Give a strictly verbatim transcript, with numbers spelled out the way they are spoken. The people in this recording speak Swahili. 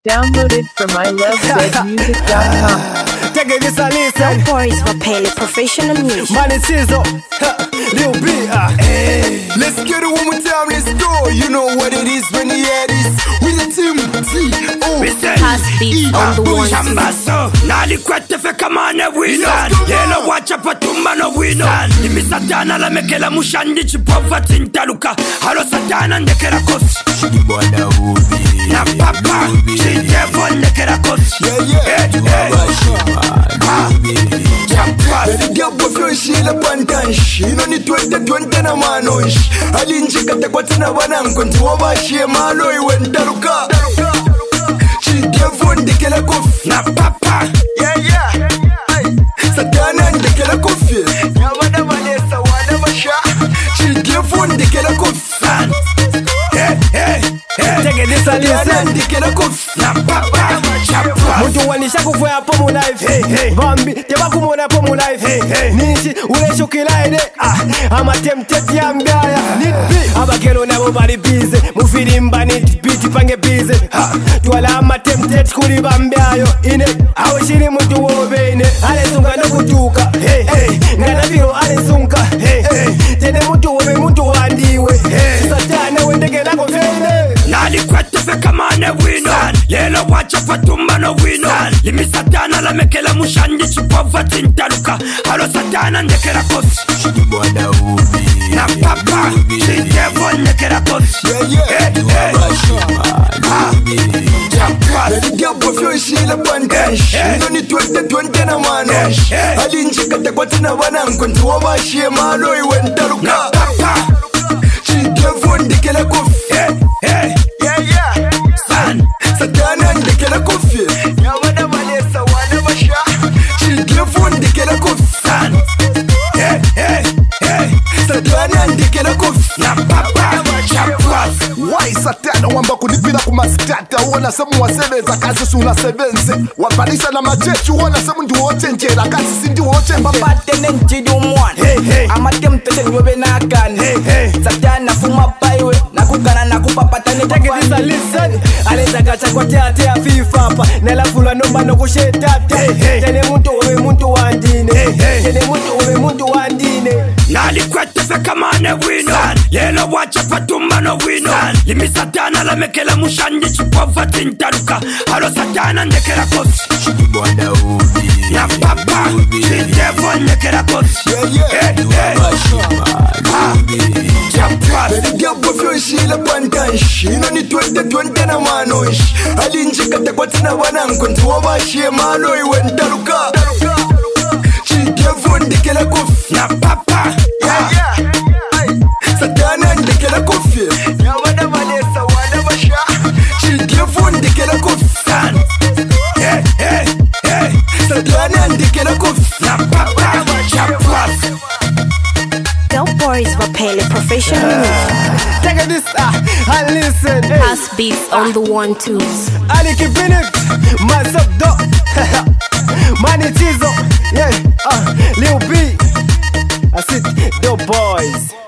Downloaded from I love dead music dot com. Take it, this a listen. No boys for Pele professional music. Man, it's Sizzle, Lil B. Uh. Hey, let's get it one more time, let's go. You know what it is when you hear this. With the team, T O Pass beats on the one. Chambaso, nali kwete fe kamane wina. Yelo wacha patumba no wina. Nimi satana la mekela mushandi chipova tintaluka. Halo satana ndekera kosi. Shibwana ubi. Na papa, chidevo ndekera kosi. Yeah, yeah. The girl boyfriend she la pantansh. You know ni twenty twenty na manosh. Alinji kata kwa tina bananko ntiwaba shie malo iwentaluka. Chidevo ndekera kofi. Na papa, yeah yeah. Satana ndekera kofi. Nyabada Vanessa wana masha. Chidevo ndekera kofi. hey hey hey. Take it, this a listen. Ndekera kofi. Na papa, chapa. Muntu wanisha kufuya po mu life. Hey hey. Bambi, teba kumona po mu life. Hey hey. Nishi ule shukila ide. Ah, ama tempted ya mbaya. Need be. Abakelo nabo bari busy. Mufirimba need beat pange busy. Ha, tuwala ama tempted kuri bambiayo. Ine, awishiri muntu wobene. Ale sunga no kutuka. Hey hey. Ngana biro ale sunga. Hey hey. Tene muntu wobe muntu wandiwe. Hey. Satana wendeke lako fene. Nali kwete fe kamane wina. Yelo wacha patumba no wina. Limi satana la mekela mushandi chipova tintaluka. Halo satana ndekera kosi. Shibwana ubi. Na papa, chidevo ndekera kosi. Yeah yeah. Hey hey. Chapa. The girl boyfriend she la pantansh. You know ni twenty twenty na manosh. Alinji kata kwa tina bananko ntiwaba shie malo iwentaluka. Chidevo ndekera kofi. Hey hey. Yeah yeah. San. Satana ndekera kofi. Nyabada Vanessa wana masha. Chidevo ndekera kofi. San. Hey hey hey. Satana ndekera kofi. Na papa, chapa. Why Satana wamba kunipira kumastata. Uona semu wasebeza kazi suna sevense. Wapanisha na majechu uona semu ndi wote njera. Kazi sindi wote njera. Babate nenchi dumwan. Hey hey. Amatem tete nyobe na akani. Hey hey. Satana fuma paiwe. Nakukana nakupapata ni take this a listen. Aleza gacha kwa teate ya fifapa. Nela fula nomba no kushetata. Hey hey. Tene muntu ube muntu wandine. Hey hey. Tene muntu ube muntu wandine. Nali kwete fe kamane wina. Yelo wacha patumba no wina. Limi satana la mekela mushandi chipova tintaluka. Halo satana ndekera kosi. Shibwana ubi. Na papa, chidevo ndekera kosi. Yeah yeah. Hey hey. Chapa. The girl boyfriend she la pantansh. You know ni twenty twenty na manosh. Alinji kata kwa tina bananko ntiwaba shie malo iwentaluka. Chidevo ndekera kofi. Na papa, yeah yeah. Satana ndekera kofi. Nyabada Vanessa wana masha. Chidevo ndekera kofi. san. Hey hey hey. Satana ndekera kofi. Na papa, chapa. No boys for Pele professional music. Take this ah, and listen. Hey. Pass beats on the one twos. Ali keeping it, myself dog. Man it's Sizzle, yeah, uh, Lil B. I said, the boys.